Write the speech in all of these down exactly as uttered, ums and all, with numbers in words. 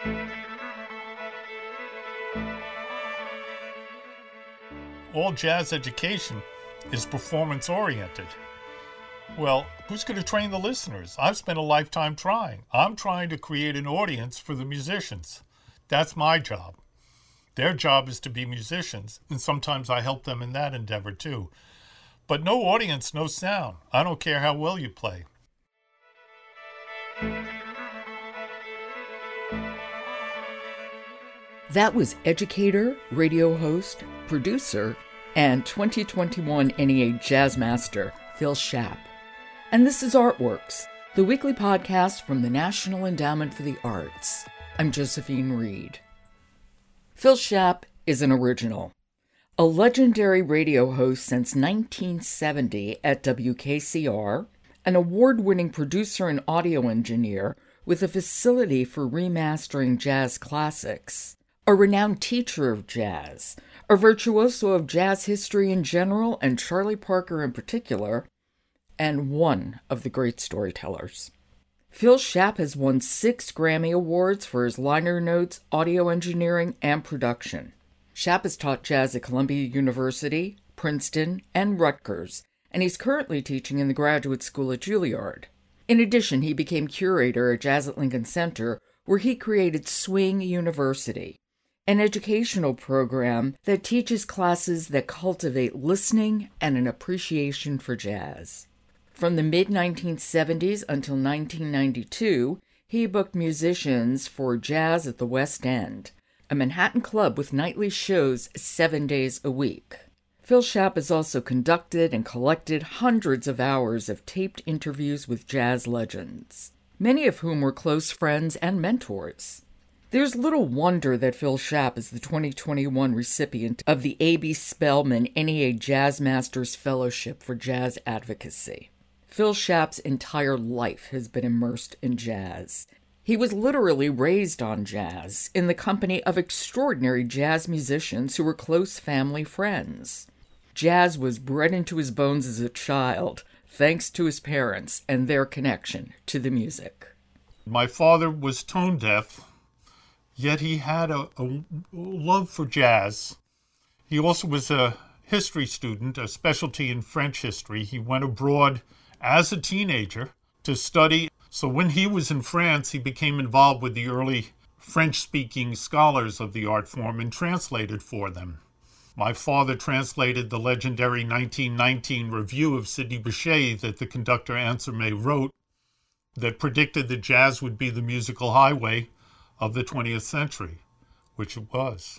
All jazz education is performance-oriented. Well, who's going to train the listeners? I've spent a lifetime trying. I'm trying to create an audience for the musicians. That's my job. Their job is to be musicians, and sometimes I help them in that endeavor too. But no audience, no sound. I don't care how well you play. That was educator, radio host, producer, and twenty twenty-one N E A Jazz Master, Phil Schaap. And this is Artworks, the weekly podcast from the National Endowment for the Arts. I'm Josephine Reed. Phil Schaap is an original, a legendary radio host since nineteen seventy at W K C R, an award-winning producer and audio engineer with a facility for remastering jazz classics, a renowned teacher of jazz, a virtuoso of jazz history in general and Charlie Parker in particular, and one of the great storytellers. Phil Schaap has won six Grammy Awards for his liner notes, audio engineering, and production. Schaap has taught jazz at Columbia University, Princeton, and Rutgers, and he's currently teaching in the Graduate School at Juilliard. In addition, he became curator at Jazz at Lincoln Center, where he created Swing University, an educational program that teaches classes that cultivate listening and an appreciation for jazz. From the mid nineteen seventies until nineteen ninety-two, he booked musicians for Jazz at the West End, a Manhattan club with nightly shows seven days a week. Phil Schaap has also conducted and collected hundreds of hours of taped interviews with jazz legends, many of whom were close friends and mentors. There's little wonder that Phil Schaap is the twenty twenty-one recipient of the A B Spellman N E A Jazz Masters Fellowship for Jazz Advocacy. Phil Schaap's entire life has been immersed in jazz. He was literally raised on jazz in the company of extraordinary jazz musicians who were close family friends. Jazz was bred into his bones as a child, thanks to his parents and their connection to the music. My father was tone deaf, yet he had a, a love for jazz. He also was a history student, a specialty in French history. He went abroad as a teenager to study. So when he was in France, he became involved with the early French-speaking scholars of the art form and translated for them. My father translated the legendary nineteen nineteen review of Sidney Bechet that the conductor Ansar May wrote that predicted that jazz would be the musical highway of the twentieth century, which it was.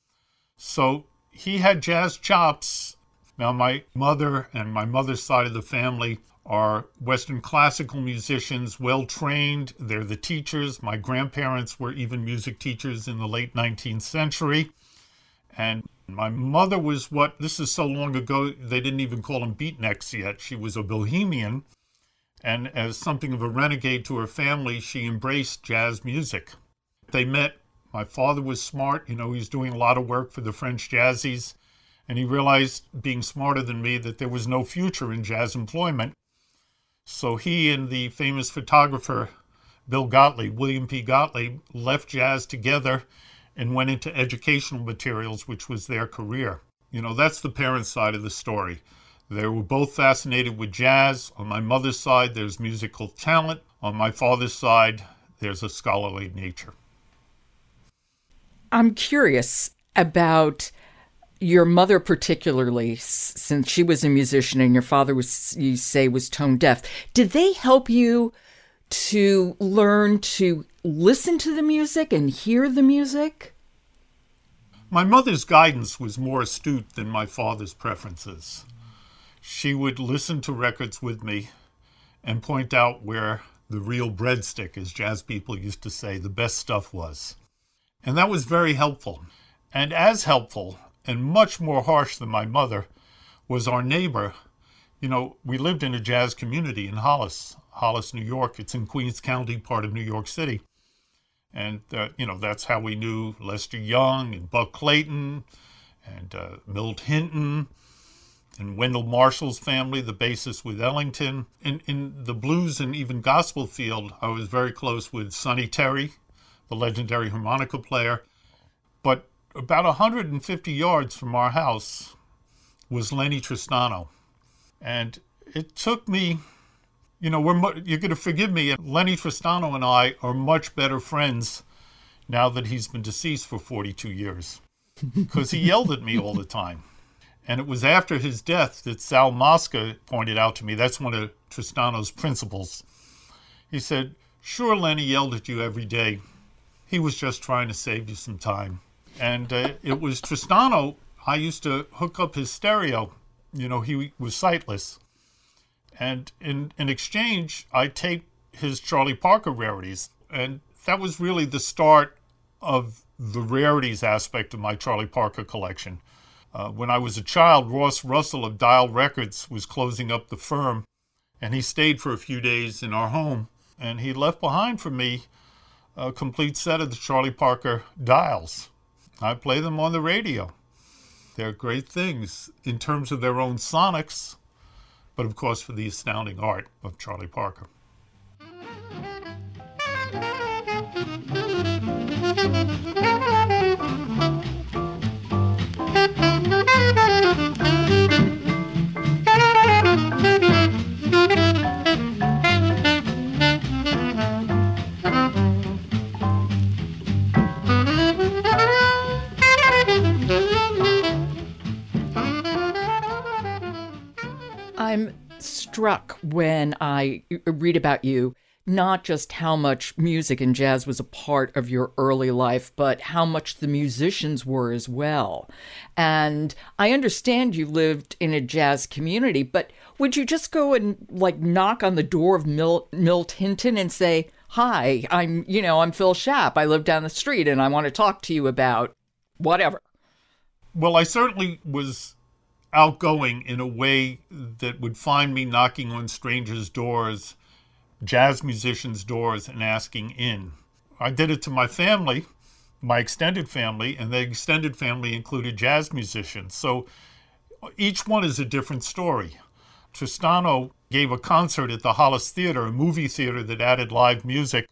So he had jazz chops. Now my mother and my mother's side of the family are Western classical musicians, well-trained. They're the teachers. My grandparents were even music teachers in the late nineteenth century. And my mother was what, this is so long ago, they didn't even call them beatniks yet. She was a bohemian. And as something of a renegade to her family, she embraced jazz music. They met. My father was smart. You know, he was doing a lot of work for the French jazzies. And he realized, being smarter than me, that there was no future in jazz employment. So he and the famous photographer Bill Gottlieb, William P. Gottlieb, left jazz together and went into educational materials, which was their career. You know, that's the parents' side of the story. They were both fascinated with jazz. On my mother's side, there's musical talent. On my father's side, there's a scholarly nature. I'm curious about your mother particularly, since she was a musician and your father was, you say, was tone deaf. Did they help you to learn to listen to the music and hear the music? My mother's guidance was more astute than my father's preferences. She would listen to records with me and point out where the real breadstick, as jazz people used to say, the best stuff was. And that was very helpful. And as helpful, and much more harsh than my mother, was our neighbor. You know, we lived in a jazz community in Hollis, Hollis, New York. It's in Queens County, part of New York City. And, uh, you know, that's how we knew Lester Young and Buck Clayton and uh, Milt Hinton and Wendell Marshall's family, the bassist with Ellington. In, in the blues and even gospel field, I was very close with Sonny Terry, the legendary harmonica player. But about one hundred fifty yards from our house was Lenny Tristano. And it took me, you know, we're mu- you're going to forgive me, Lenny Tristano and I are much better friends now that he's been deceased for forty-two years, because he yelled at me all the time. And it was after his death that Sal Mosca pointed out to me, that's one of Tristano's principles. He said, "Sure, Lenny yelled at you every day. He was just trying to save you some time." And uh, it was Tristano, I used to hook up his stereo. You know, he was sightless. And in, in exchange, I taped his Charlie Parker rarities. And that was really the start of the rarities aspect of my Charlie Parker collection. Uh, when I was a child, Ross Russell of Dial Records was closing up the firm, and he stayed for a few days in our home, and he left behind for me a complete set of the Charlie Parker dials. I play them on the radio. They're great things in terms of their own sonics, but of course for the astounding art of Charlie Parker. I'm struck when I read about you, not just how much music and jazz was a part of your early life, but how much the musicians were as well. And I understand you lived in a jazz community, but would you just go and like knock on the door of Milt, Milt Hinton and say, "Hi, I'm, you know, I'm Phil Schaap. I live down the street and I want to talk to you about whatever"? Well, I certainly was outgoing in a way that would find me knocking on strangers' doors, jazz musicians' doors, and asking in. I did it to my family, my extended family, and the extended family included jazz musicians. So each one is a different story. Tristano gave a concert at the Hollis Theater, a movie theater that added live music.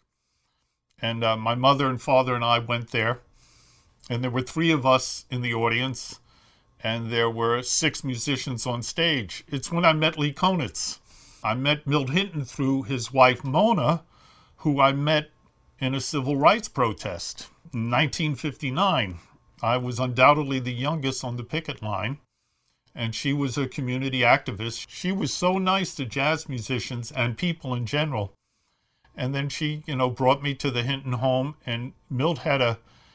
And uh, my mother and father and I went there. And there were three of us in the audience, and there were six musicians on stage. It's when I met Lee Konitz. I met Milt Hinton through his wife, Mona, who I met in a civil rights protest in nineteen fifty-nine. I was undoubtedly the youngest on the picket line, and she was a community activist. She was so nice to jazz musicians and people in general. And then she, you know, brought me to the Hinton home, and Milt had a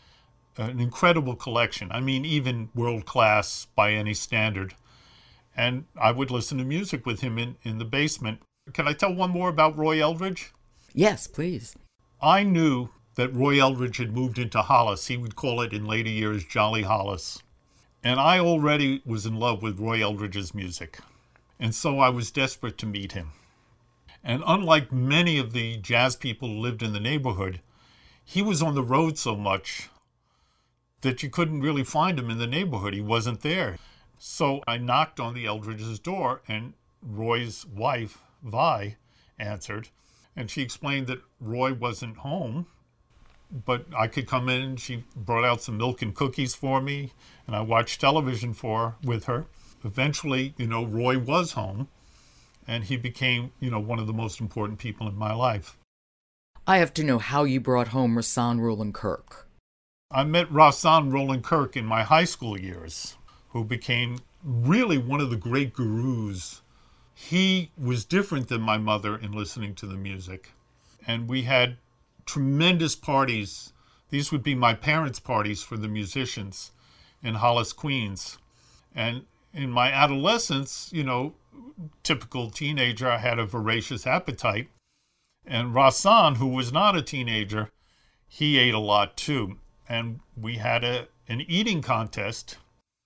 an incredible collection. I mean, even world-class by any standard. And I would listen to music with him in, in the basement. Can I tell one more about Roy Eldridge? Yes, please. I knew that Roy Eldridge had moved into Hollis. He would call it in later years Jolly Hollis. And I already was in love with Roy Eldridge's music. And so I was desperate to meet him. And unlike many of the jazz people who lived in the neighborhood, he was on the road so much that you couldn't really find him in the neighborhood. He wasn't there. So I knocked on the Eldridge's door, and Roy's wife, Vi, answered. And she explained that Roy wasn't home, but I could come in. She brought out some milk and cookies for me, and I watched television for with her. Eventually, you know, Roy was home, and he became, you know, one of the most important people in my life. I have to know how you brought home Rahsaan Roland Kirk. I met Rahsaan Roland Kirk in my high school years, who became really one of the great gurus. He was different than my mother in listening to the music. And we had tremendous parties. These would be my parents' parties for the musicians in Hollis, Queens. And in my adolescence, you know, typical teenager, I had a voracious appetite. And Rahsaan, who was not a teenager, he ate a lot too. And we had a an eating contest,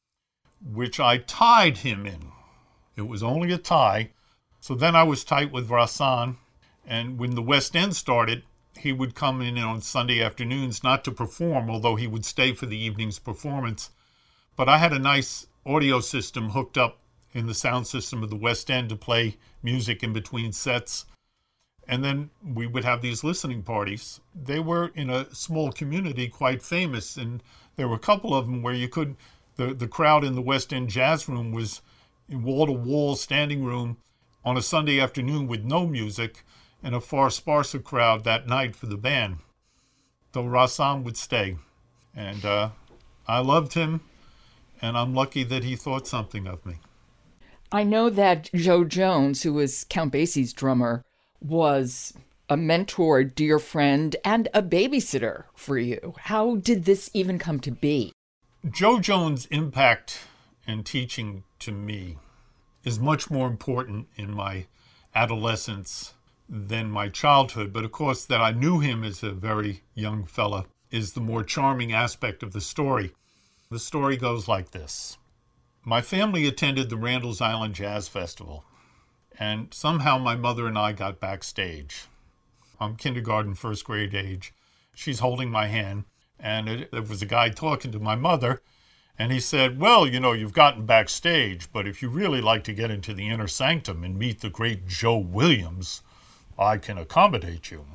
which I tied him in. It was only a tie. So then I was tight with Rahsaan. And when the West End started, he would come in on Sunday afternoons, not to perform, although he would stay for the evening's performance. But I had a nice audio system hooked up in the sound system of the West End to play music in between sets. And then we would have these listening parties. They were in a small community, quite famous, and there were a couple of them where you could, the, the crowd in the West End Jazz Room was wall-to-wall standing room on a Sunday afternoon with no music, and a far sparser crowd that night for the band. Though Rahsaan would stay. And uh, I loved him, and I'm lucky that he thought something of me. I know that Joe Jones, who was Count Basie's drummer, was a mentor, dear friend, and a babysitter for you. How did this even come to be? Joe Jones' impact and teaching to me is much more important in my adolescence than my childhood. But of course, that I knew him as a very young fella is the more charming aspect of the story. The story goes like this. My family attended the Randall's Island Jazz Festival, and somehow my mother and I got backstage. I'm kindergarten, first grade age. She's holding my hand, and it, there was a guy talking to my mother, and he said, well, you know, you've gotten backstage, but if you really like to get into the inner sanctum and meet the great Joe Williams, I can accommodate you.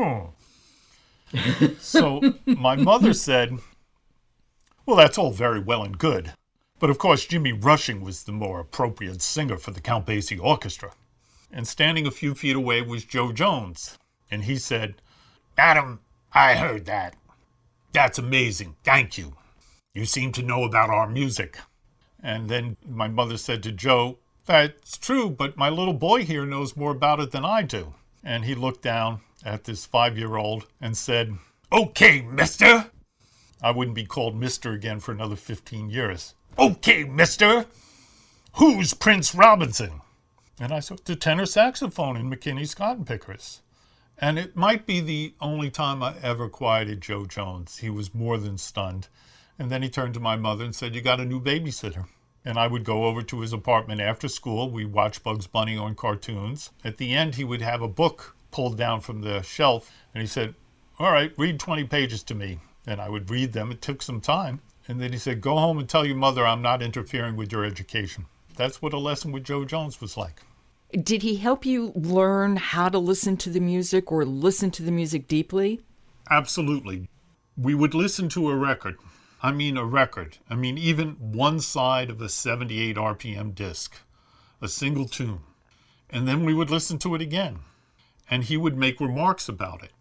Mm-hmm. So my mother said, well, that's all very well and good. But of course, Jimmy Rushing was the more appropriate singer for the Count Basie Orchestra. And standing a few feet away was Joe Jones. And he said, Adam, I heard that. That's amazing. Thank you. You seem to know about our music. And then my mother said to Joe, that's true, but my little boy here knows more about it than I do. And he looked down at this five-year-old and said, okay, mister. I wouldn't be called mister again for another fifteen years. Okay, mister, who's Prince Robinson? And I said, the tenor saxophone in McKinney's Cotton Pickers. And it might be the only time I ever quieted Joe Jones. He was more than stunned. And then he turned to my mother and said, you got a new babysitter. And I would go over to his apartment after school. We'd watch Bugs Bunny on cartoons. At the end, he would have a book pulled down from the shelf. And he said, all right, read twenty pages to me. And I would read them. It took some time. And then he said, go home and tell your mother I'm not interfering with your education. That's what a lesson with Joe Jones was like. Did he help you learn how to listen to the music or listen to the music deeply? Absolutely. We would listen to a record. I mean a record. I mean even one side of a seventy-eight R P M disc, a single tune. And then we would listen to it again. And he would make remarks about it.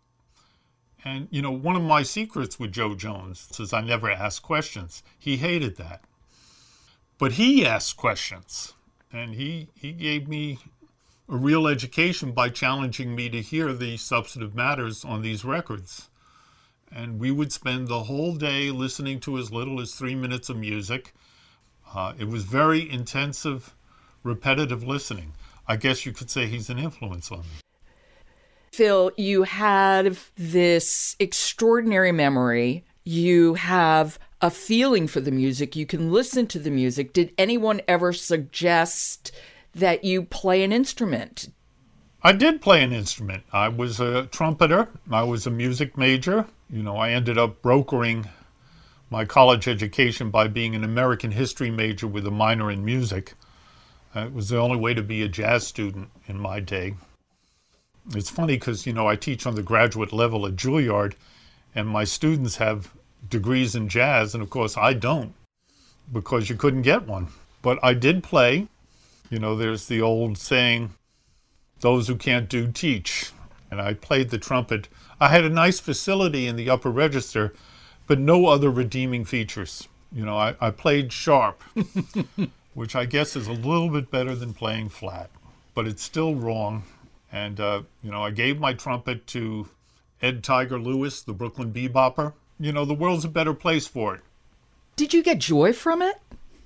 And, you know, one of my secrets with Joe Jones is I never asked questions. He hated that. But he asked questions. And he, he gave me a real education by challenging me to hear the substantive matters on these records. And we would spend the whole day listening to as little as three minutes of music. Uh, it was very intensive, repetitive listening. I guess you could say he's an influence on me. Phil, you have this extraordinary memory. You have a feeling for the music. You can listen to the music. Did anyone ever suggest that you play an instrument? I did play an instrument. I was a trumpeter. I was a music major. You know, I ended up brokering my college education by being an American history major with a minor in music. Uh, it was the only way to be a jazz student in my day. It's funny because, you know, I teach on the graduate level at Juilliard, and my students have degrees in jazz, and of course I don't, because you couldn't get one. But I did play. You know, there's the old saying, those who can't do, teach. And I played the trumpet. I had a nice facility in the upper register, but no other redeeming features. You know, I, I played sharp, which I guess is a little bit better than playing flat, but it's still wrong. And, uh, you know, I gave my trumpet to Ed Tiger Lewis, the Brooklyn bebopper. You know, the world's a better place for it. Did you get joy from it?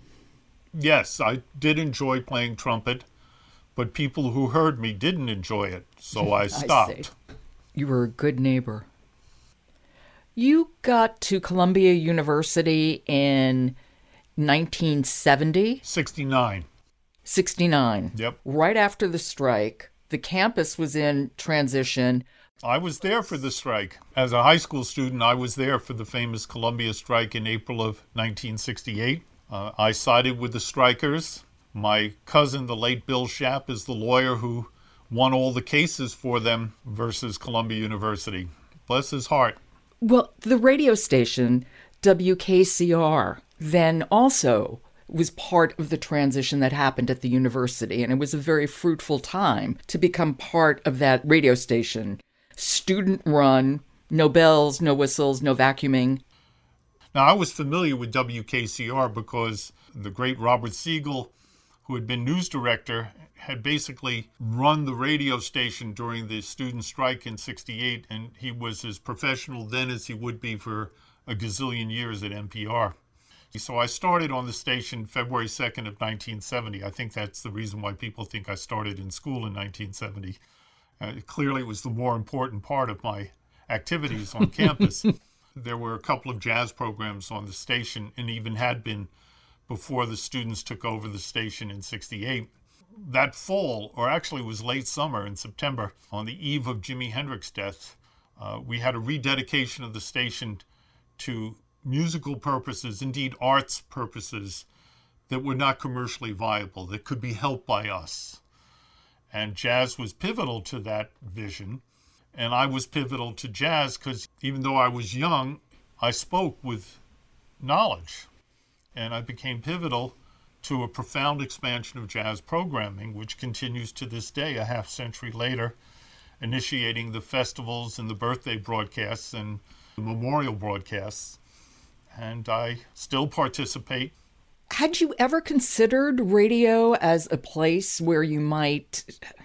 Yes, I did enjoy playing trumpet, but people who heard me didn't enjoy it, so I stopped. I see. You were a good neighbor. You got to Columbia University in nineteen seventy? sixty-nine. sixty-nine. Yep. Right after the strike. The campus was in transition. I was there for the strike. As a high school student, I was there for the famous Columbia strike in April of nineteen sixty-eight. Uh, I sided with the strikers. My cousin, the late Bill Shapp, is the lawyer who won all the cases for them versus Columbia University. Bless his heart. Well, the radio station, W K C R, then also was part of the transition that happened at the university, and it was a very fruitful time to become part of that radio station. Student-run, no bells, no whistles, no vacuuming. Now, I was familiar with W K C R because the great Robert Siegel, who had been news director, had basically run the radio station during the student strike in sixty-eight, and he was as professional then as he would be for a gazillion years at N P R. So I started on the station February second of nineteen seventy. I think that's the reason why people think I started in school in nineteen seventy. Uh, clearly, it was the more important part of my activities on campus. There were a couple of jazz programs on the station, and even had been before the students took over the station in sixty-eight. That fall, or actually it was late summer in September, on the eve of Jimi Hendrix's death, uh, we had a rededication of the station to musical purposes, indeed arts purposes, that were not commercially viable, that could be helped by us. And jazz was pivotal to that vision. And I was pivotal to jazz because even though I was young, I spoke with knowledge. And I became pivotal to a profound expansion of jazz programming, which continues to this day, a half century later, initiating the festivals and the birthday broadcasts and the memorial broadcasts. And I still participate. Had you ever considered radio as a place where you might,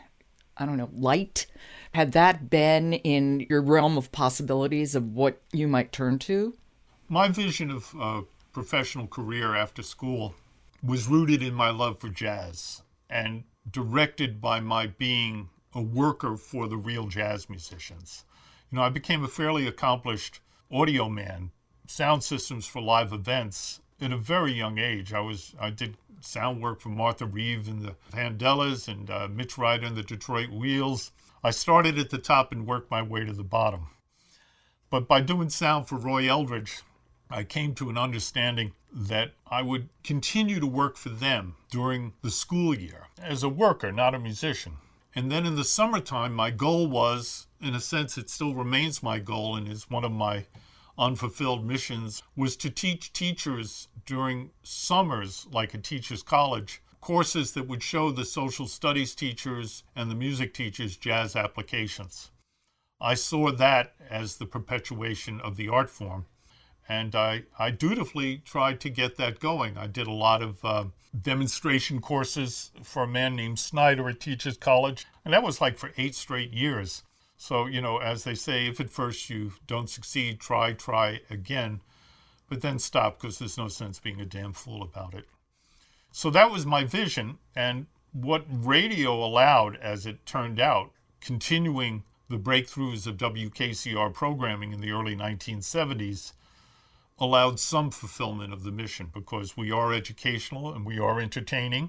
I don't know, light? Had that been in your realm of possibilities of what you might turn to? My vision of a professional career after school was rooted in my love for jazz and directed by my being a worker for the real jazz musicians. You know, I became a fairly accomplished audio man, sound systems for live events at a very young age. I was I did sound work for Martha Reeve and the Vandellas and uh, Mitch Ryder and the Detroit Wheels. I started at the top and worked my way to the bottom. But by doing sound for Roy Eldridge, I came to an understanding that I would continue to work for them during the school year as a worker, not a musician. And then in the summertime, my goal was, in a sense, it still remains my goal and is one of my unfulfilled missions, was to teach teachers during summers, like a teacher's college, courses that would show the social studies teachers and the music teachers jazz applications. I saw that as the perpetuation of the art form, and I, I dutifully tried to get that going. I did a lot of uh, demonstration courses for a man named Snyder at Teachers College, and that was like for eight straight years. So, you know, as they say, if at first you don't succeed, try, try again, but then stop because there's no sense being a damn fool about it. So that was my vision, and what radio allowed, as it turned out, continuing the breakthroughs of W K C R programming in the early nineteen seventies, allowed some fulfillment of the mission because we are educational and we are entertaining,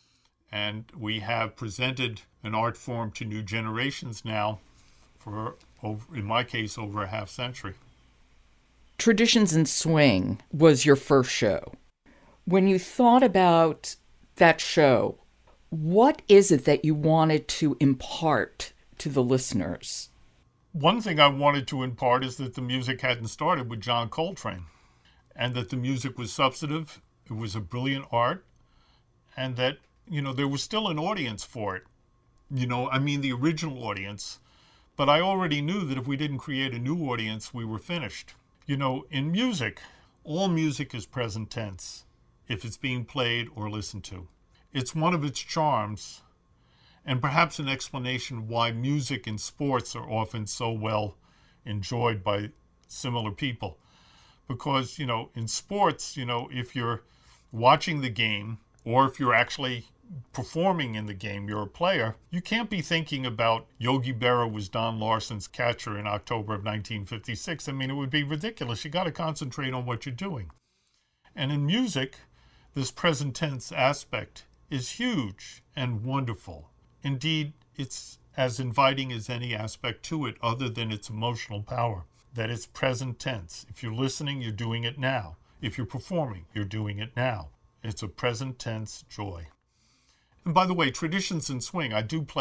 and we have presented an art form to new generations now for, over, in my case, over a half century. Traditions in Swing was your first show. When you thought about that show, what is it that you wanted to impart to the listeners? One thing I wanted to impart is that the music hadn't started with John Coltrane, and that the music was substantive, it was a brilliant art, and that, you know, there was still an audience for it. You know, I mean the original audience, but I already knew that if we didn't create a new audience, we were finished. You know, in music, all music is present tense if it's being played or listened to. It's one of its charms, and perhaps an explanation why music and sports are often so well enjoyed by similar people. Because, you know, in sports, you know, if you're watching the game or if you're actually performing in the game, you're a player, you can't be thinking about Yogi Berra was Don Larson's catcher in October of nineteen fifty-six. I mean, it would be ridiculous. You got to concentrate on what you're doing. And in music, this present tense aspect is huge and wonderful. Indeed, it's as inviting as any aspect to it other than its emotional power, that it's present tense. If you're listening, you're doing it now. If you're performing, you're doing it now. It's a present tense joy. And by the way, Traditions in Swing, I do play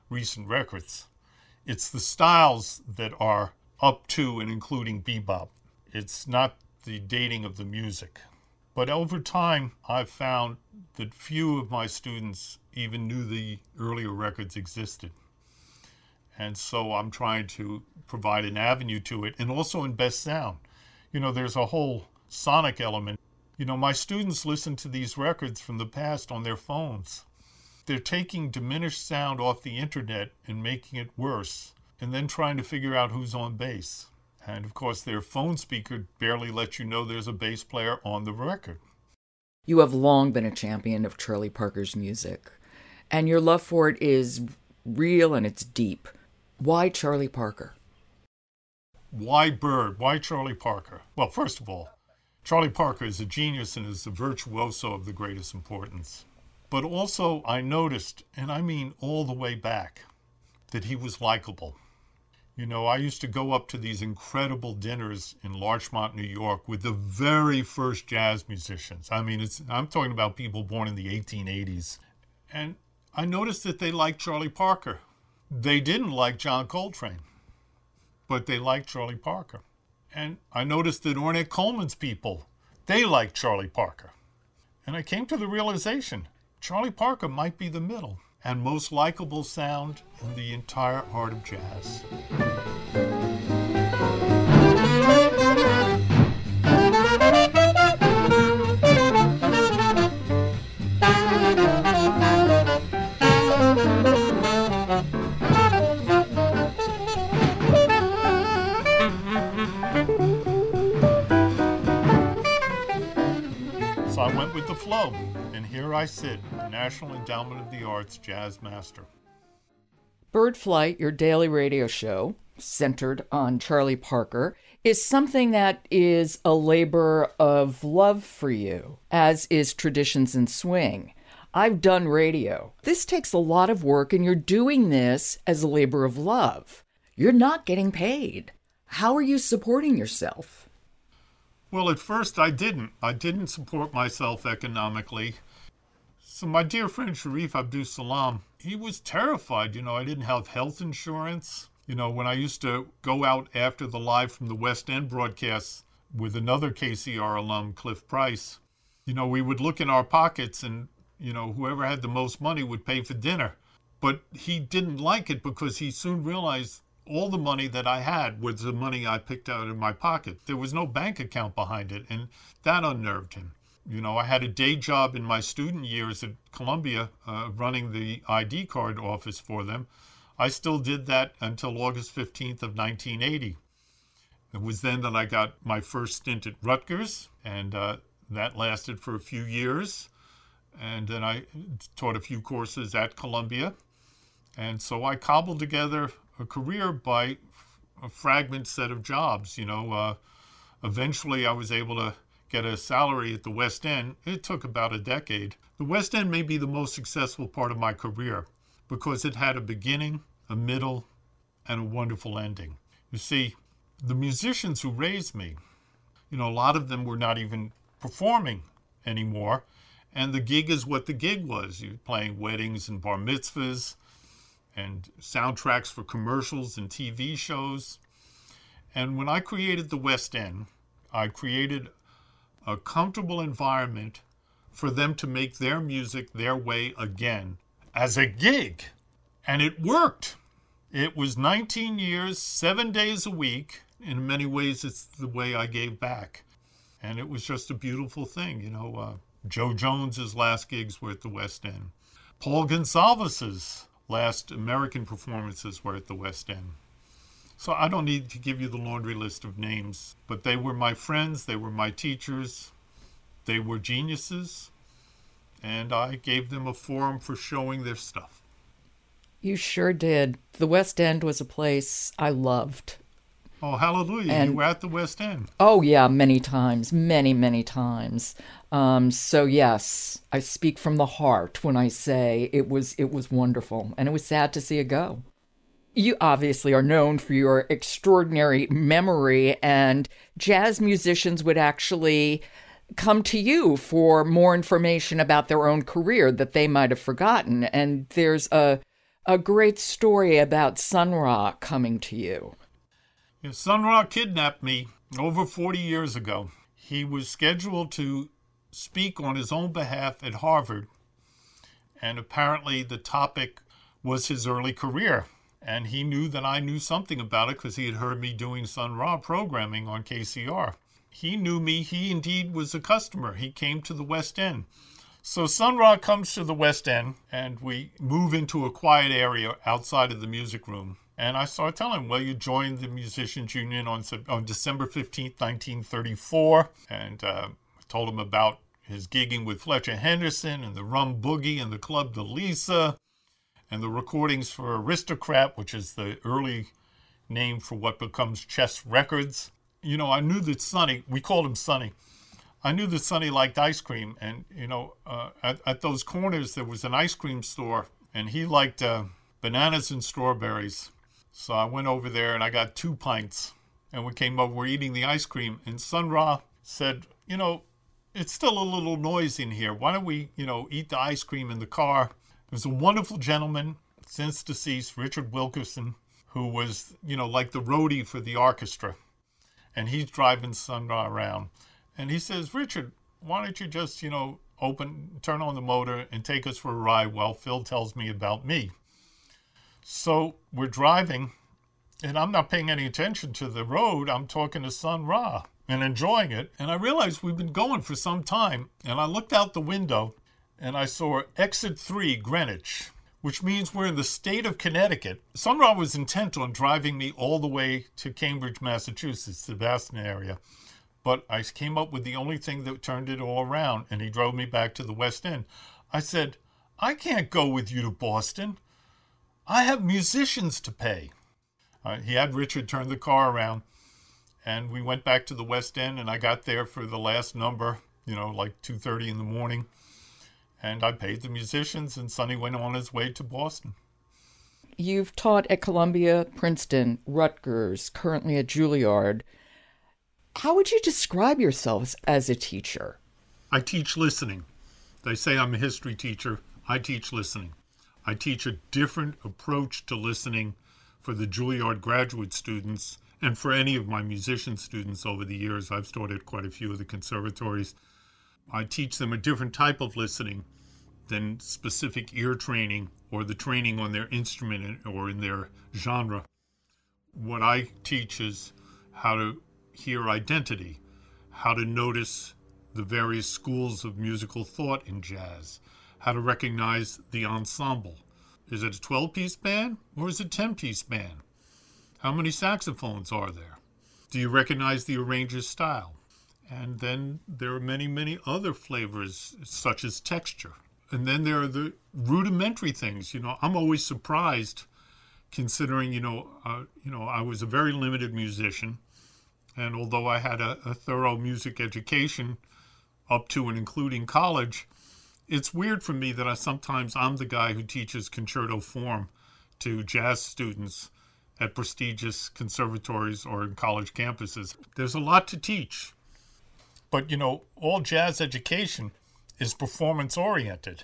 recent records. It's the styles that are up to and including bebop. It's not the dating of the music. But over time, I've found that few of my students even knew the earlier records existed. And so I'm trying to provide an avenue to it, and also in best sound. You know, there's a whole sonic element. You know, my students listen to these records from the past on their phones. They're taking diminished sound off the internet and making it worse, and then trying to figure out who's on bass. And of course, their phone speaker barely lets you know there's a bass player on the record. You have long been a champion of Charlie Parker's music, and your love for it is real and it's deep. Why Charlie Parker? Why Bird? Why Charlie Parker? Well, first of all, Charlie Parker is a genius and is a virtuoso of the greatest importance. But also, I noticed, and I mean all the way back, that he was likable. You know, I used to go up to these incredible dinners in Larchmont, New York, with the very first jazz musicians. I mean, it's I'm talking about people born in the eighteen eighties. And I noticed that they liked Charlie Parker. They didn't like John Coltrane, but they liked Charlie Parker. And I noticed that Ornette Coleman's people, they liked Charlie Parker. And I came to the realization, Charlie Parker might be the middle and most likable sound in the entire art of jazz. So I went with the flow, and here I sit, the National Endowment of the Arts Jazz Master. Bird Flight, your daily radio show, centered on Charlie Parker, is something that is a labor of love for you, as is Traditions in Swing. I've done radio. This takes a lot of work, and you're doing this as a labor of love. You're not getting paid. How are you supporting yourself? Well, at first I didn't. I didn't support myself economically. So my dear friend Sharif Abdus Salam, he was terrified. You know, I didn't have health insurance. You know, when I used to go out after the Live from the West End broadcasts with another K C R alum, Cliff Price, you know, we would look in our pockets and, you know, whoever had the most money would pay for dinner. But he didn't like it because he soon realized all the money that I had was the money I picked out of my pocket. There was no bank account behind it, and that unnerved him. You know, I had a day job in my student years at Columbia, uh, running the I D card office for them. I still did that until August fifteenth of nineteen eighty. It was then that I got my first stint at Rutgers, and uh, that lasted for a few years. And then I taught a few courses at Columbia. And so I cobbled together a career by a fragment set of jobs. You know, uh, eventually I was able to get a salary at the West End. It took about a decade. The West End may be the most successful part of my career because it had a beginning, a middle, and a wonderful ending. You see, the musicians who raised me, you know, a lot of them were not even performing anymore. And the gig is what the gig was. You're playing weddings and bar mitzvahs, and soundtracks for commercials and T V shows. And when I created the West End, I created a comfortable environment for them to make their music their way again as a gig. And it worked. It was nineteen years, seven days a week. In many ways, it's the way I gave back. And it was just a beautiful thing. You know, uh, Joe Jones's last gigs were at the West End. Paul Gonsalves's last American performances were at the West End. So I don't need to give you the laundry list of names, but they were my friends, they were my teachers, they were geniuses, and I gave them a forum for showing their stuff. You sure did. The West End was a place I loved. Oh, hallelujah. And, you were at the West End. Oh, yeah, many times, many, many times. Um, so, yes, I speak from the heart when I say it was it was wonderful, and it was sad to see it go. You obviously are known for your extraordinary memory, and jazz musicians would actually come to you for more information about their own career that they might have forgotten. And there's a a great story about Sun Ra coming to you. Yeah, Sun Ra kidnapped me over forty years ago. He was scheduled to speak on his own behalf at Harvard, and apparently the topic was his early career. And he knew that I knew something about it because he had heard me doing Sun Ra programming on K C R. He knew me. He indeed was a customer. He came to the West End. So Sun Ra comes to the West End, and we move into a quiet area outside of the music room. And I started telling him, well, you joined the Musicians Union on, on December fifteenth, nineteen thirty-four. And uh, told him about his gigging with Fletcher Henderson and the Rum Boogie and the Club de Lisa and the recordings for Aristocrat, which is the early name for what becomes Chess Records. You know, I knew that Sonny, we called him Sonny. I knew that Sonny liked ice cream. And, you know, uh, at, at those corners, there was an ice cream store, and he liked uh, bananas and strawberries. So I went over there and I got two pints. And we came over, we're eating the ice cream. And Sun Ra said, you know, it's still a little noisy in here. Why don't we, you know, eat the ice cream in the car? There's a wonderful gentleman, since deceased, Richard Wilkerson, who was, you know, like the roadie for the orchestra. And he's driving Sun Ra around. And he says, Richard, why don't you just, you know, open, turn on the motor and take us for a ride while Phil tells me about me. So we're driving, and I'm not paying any attention to the road. I'm talking to Sun Ra and enjoying it. And I realized we've been going for some time. And I looked out the window, and I saw Exit three, Greenwich, which means we're in the state of Connecticut. Sun Ra was intent on driving me all the way to Cambridge, Massachusetts, the Boston area. But I came up with the only thing that turned it all around, and he drove me back to the West End. I said, I can't go with you to Boston. I have musicians to pay. Uh, he had Richard turn the car around, and we went back to the West End, and I got there for the last number, you know, like two thirty in the morning. And I paid the musicians, and Sonny went on his way to Boston. You've taught at Columbia, Princeton, Rutgers, currently at Juilliard. How would you describe yourself as a teacher? I teach listening. They say I'm a history teacher. I teach listening. I teach a different approach to listening for the Juilliard graduate students and for any of my musician students over the years. I've taught at quite a few of the conservatories. I teach them a different type of listening than specific ear training or the training on their instrument or in their genre. What I teach is how to hear identity, how to notice the various schools of musical thought in jazz, how to recognize the ensemble. Is it a twelve-piece band or is it a ten-piece band? How many saxophones are there? Do you recognize the arranger's style? And then there are many, many other flavors, such as texture. And then there are the rudimentary things. You know, I'm always surprised, considering, you know, uh, you know, I was a very limited musician. And although I had a, a thorough music education up to and including college, it's weird for me that I sometimes I'm the guy who teaches concerto form to jazz students at prestigious conservatories or in college campuses. There's a lot to teach. But, you know, all jazz education is performance-oriented.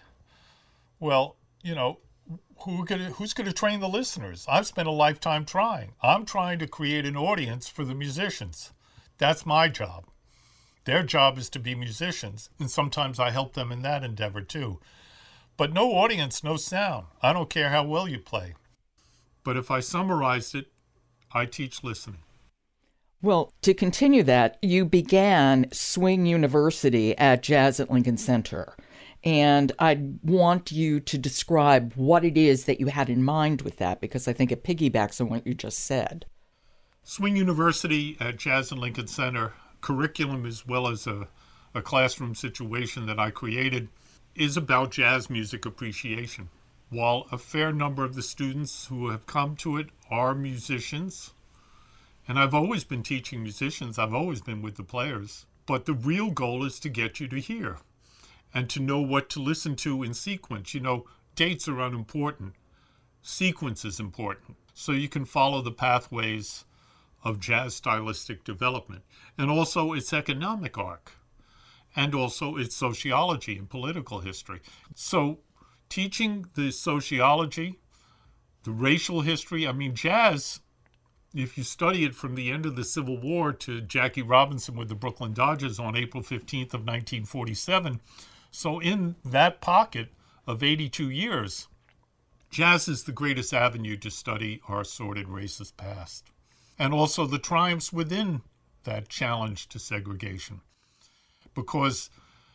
Well, you know, who gonna, who's going to train the listeners? I've spent a lifetime trying. I'm trying to create an audience for the musicians. That's my job. Their job is to be musicians, and sometimes I help them in that endeavor too. But no audience, no sound. I don't care how well you play. But if I summarized it, I teach listening. Well, to continue that, you began Swing University at Jazz at Lincoln Center. And I want you to describe what it is that you had in mind with that, because I think it piggybacks on what you just said. Swing University at Jazz at Lincoln Center, curriculum as well as a, a classroom situation that I created, is about jazz music appreciation. While a fair number of the students who have come to it are musicians, and I've always been teaching musicians, I've always been with the players, but the real goal is to get you to hear and to know what to listen to in sequence. You know, dates are unimportant. Sequence is important. So you can follow the pathways of jazz stylistic development. And also its economic arc. And also its sociology and political history. So teaching the sociology The racial history, I mean, jazz, if you study it from the end of the Civil War to Jackie Robinson with the Brooklyn Dodgers on April fifteenth of nineteen forty-seven, so in that pocket of eighty-two years, jazz is the greatest avenue to study our sordid racist past. And also the triumphs within that challenge to segregation. Because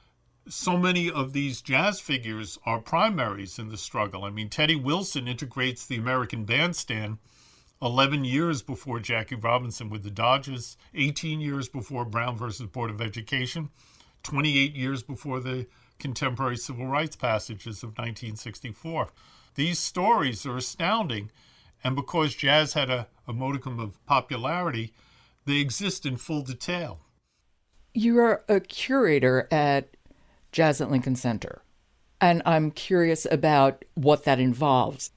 so many of these jazz figures are primaries in the struggle. I mean, Teddy Wilson integrates the American Bandstand eleven years before Jackie Robinson with the Dodgers, eighteen years before Brown versus Board of Education, twenty-eight years before the contemporary civil rights passages of nineteen sixty-four. These stories are astounding, and because jazz had a, a modicum of popularity, they exist in full detail. You're a curator at Jazz at Lincoln Center, and I'm curious about what that involves.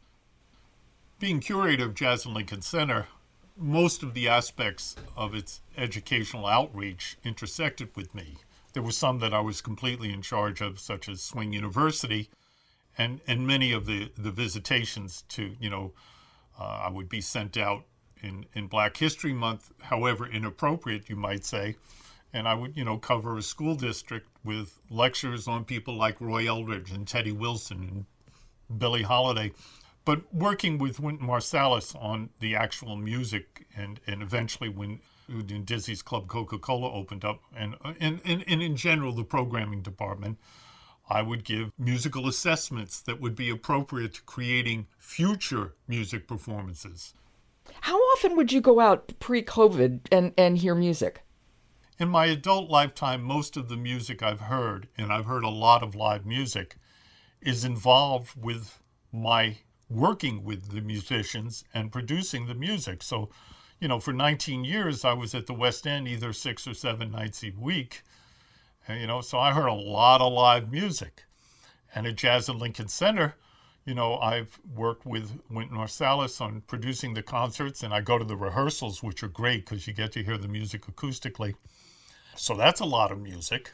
Being curator of Jazz at Lincoln Center, most of the aspects of its educational outreach intersected with me. There were some that I was completely in charge of, such as Swing University, and, and many of the, the visitations to, you know, uh, I would be sent out in, in Black History Month, however inappropriate you might say, and I would, you know, cover a school district with lectures on people like Roy Eldridge and Teddy Wilson and Billie Holiday. But working with Wynton Marsalis on the actual music, and, and eventually when, when Dizzy's Club Coca-Cola opened up, and, and, and, and in general the programming department, I would give musical assessments that would be appropriate to creating future music performances. How often would you go out pre-COVID and, and hear music? In my adult lifetime, most of the music I've heard, and I've heard a lot of live music, is involved with my working with the musicians and producing the music. So, you know, for nineteen years, I was at the West End either six or seven nights a week. And, you know, so I heard a lot of live music. And at Jazz at Lincoln Center, you know, I've worked with Wynton Marsalis on producing the concerts, and I go to the rehearsals, which are great because you get to hear the music acoustically. So that's a lot of music.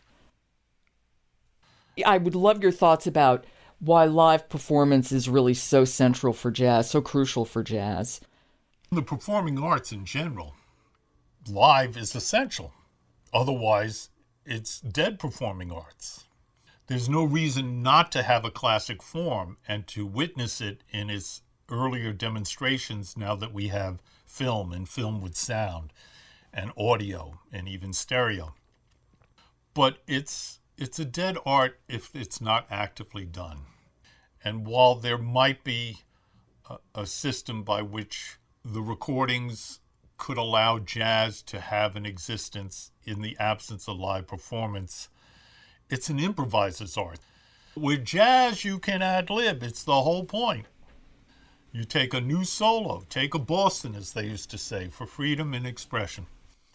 I would love your thoughts about why live performance is really so central for jazz, so crucial for jazz. The performing arts in general, live is essential. Otherwise, it's dead performing arts. There's no reason not to have a classic form and to witness it in its earlier demonstrations now that we have film and film with sound and audio and even stereo. But it's it's a dead art if it's not actively done. And while there might be a, a system by which the recordings could allow jazz to have an existence in the absence of live performance, it's an improviser's art. With jazz, you can ad-lib. It's the whole point. You take a new solo, take a Boston, as they used to say, for freedom and expression.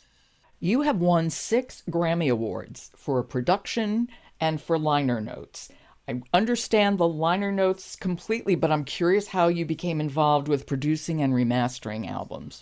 You have won six Grammy Awards for production and for liner notes. I understand the liner notes completely, but I'm curious how you became involved with producing and remastering albums.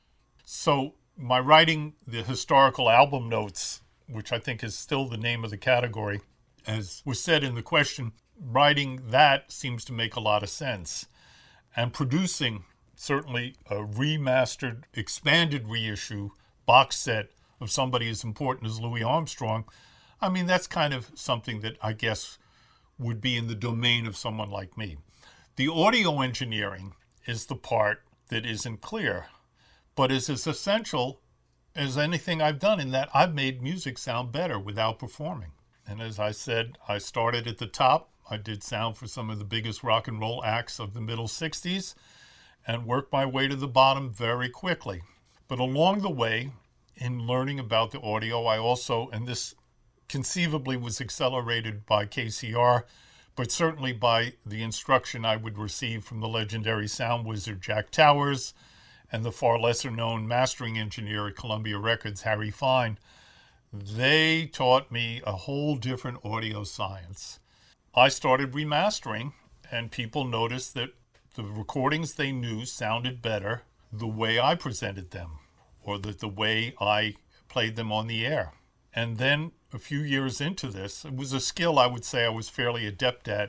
So my writing the historical album notes, which I think is still the name of the category, as was said in the question, writing that seems to make a lot of sense. And producing certainly a remastered, expanded reissue box set of somebody as important as Louis Armstrong, I mean, that's kind of something that I guess would be in the domain of someone like me. The audio engineering is the part that isn't clear, but is as essential as anything I've done in that I've made music sound better without performing. And as I said, I started at the top. I did sound for some of the biggest rock and roll acts of the middle sixties and worked my way to the bottom very quickly. But along the way, in learning about the audio, I also, and this conceivably was accelerated by K C R, but certainly by the instruction I would receive from the legendary sound wizard Jack Towers and the far lesser known mastering engineer at Columbia Records, Harry Fine. They taught me a whole different audio science. I started remastering, and people noticed that the recordings they knew sounded better the way I presented them, or that the way I played them on the air. And then a few years into this, it was a skill I would say I was fairly adept at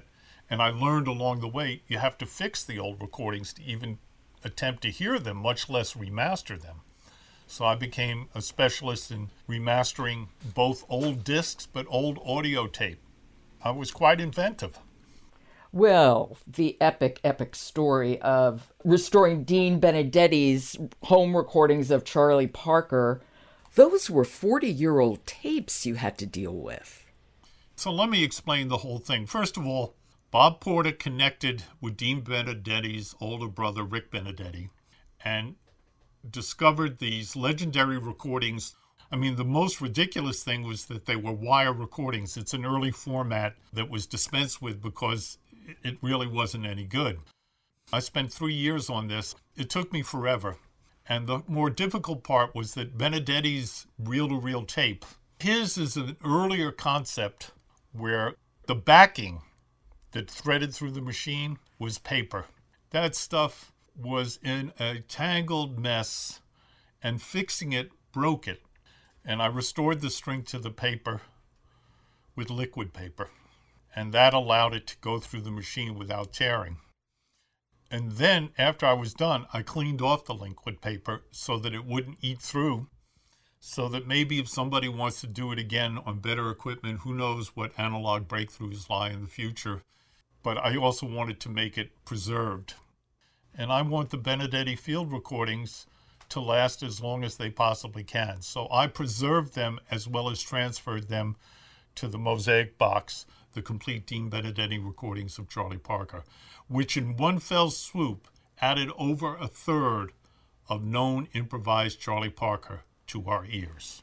And I learned along the way, you have to fix the old recordings to even attempt to hear them, much less remaster them. So I became a specialist in remastering both old discs, but old audio tape. I was quite inventive. Well, the epic, epic story of restoring Dean Benedetti's home recordings of Charlie Parker, those were forty-year-old tapes you had to deal with. So let me explain the whole thing. First of all, Bob Porter connected with Dean Benedetti's older brother, Rick Benedetti, and discovered these legendary recordings. I mean, the most ridiculous thing was that they were wire recordings. It's an early format that was dispensed with because it really wasn't any good. I spent three years on this. It took me forever. And the more difficult part was that Benedetti's reel-to-reel tape, his is an earlier concept where the backing that threaded through the machine was paper. That stuff was in a tangled mess, and fixing it broke it. And I restored the string to the paper with liquid paper. And that allowed it to go through the machine without tearing. And then, after I was done, I cleaned off the liquid paper so that it wouldn't eat through, so that maybe if somebody wants to do it again on better equipment, who knows what analog breakthroughs lie in the future. But I also wanted to make it preserved. And I want the Benedetti field recordings to last as long as they possibly can. So I preserved them as well as transferred them to the Mosaic box, the complete Dean Benedetti recordings of Charlie Parker, which in one fell swoop added over a third of known improvised Charlie Parker to our ears.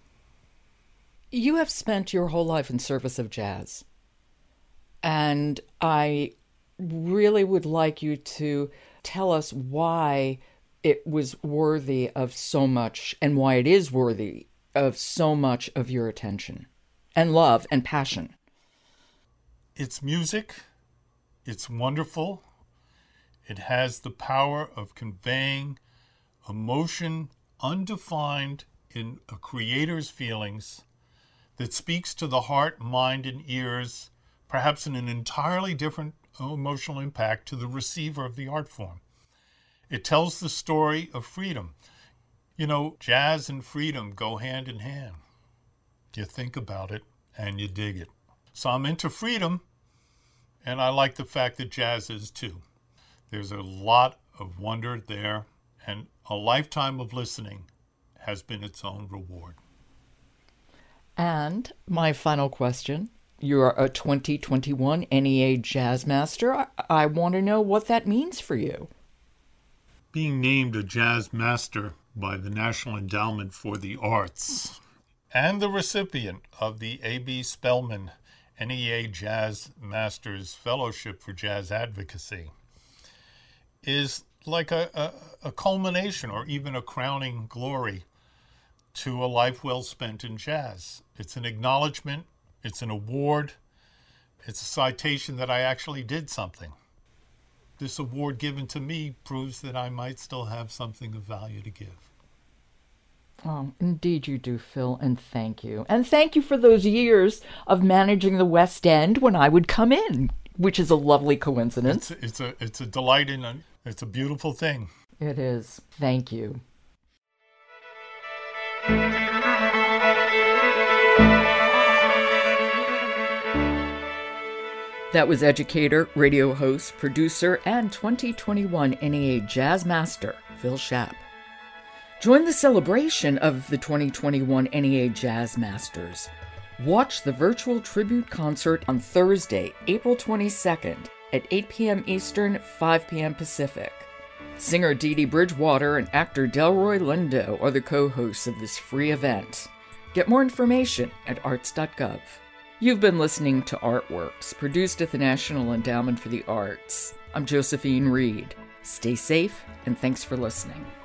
You have spent your whole life in service of jazz. And I really would like you to tell us why it was worthy of so much, and why it is worthy of so much of your attention and love and passion. It's music. It's wonderful. It has the power of conveying emotion undefined in a creator's feelings that speaks to the heart, mind, and ears, perhaps in an entirely different emotional impact to the receiver of the art form. It tells the story of freedom. You know, jazz and freedom go hand in hand. You think about it and you dig it. So I'm into freedom, and I like the fact that jazz is too. There's a lot of wonder there, and a lifetime of listening has been its own reward. And my final question. You're a twenty twenty-one N E A Jazz Master. I, I want to know what that means for you. Being named a Jazz Master by the National Endowment for the Arts and the recipient of the A B Spellman N E A Jazz Masters Fellowship for Jazz Advocacy is like a, a, a culmination or even a crowning glory to a life well spent in jazz. It's an acknowledgement. It's an award. It's a citation that I actually did something. This award given to me proves that I might still have something of value to give. Oh, indeed you do, Phil, and thank you. And thank you for those years of managing the West End when I would come in, which is a lovely coincidence. It's, it's, a, it's a delight and a, it's a beautiful thing. It is. Thank you. That was educator, radio host, producer, and twenty twenty-one N E A Jazz Master, Phil Schaap. Join the celebration of the twenty twenty-one N E A Jazz Masters. Watch the virtual tribute concert on Thursday, April twenty-second at eight p.m. Eastern, five p.m. Pacific. Singer Dee Dee Bridgewater and actor Delroy Lindo are the co-hosts of this free event. Get more information at arts dot gov. You've been listening to Artworks, produced at the National Endowment for the Arts. I'm Josephine Reed. Stay safe, and thanks for listening.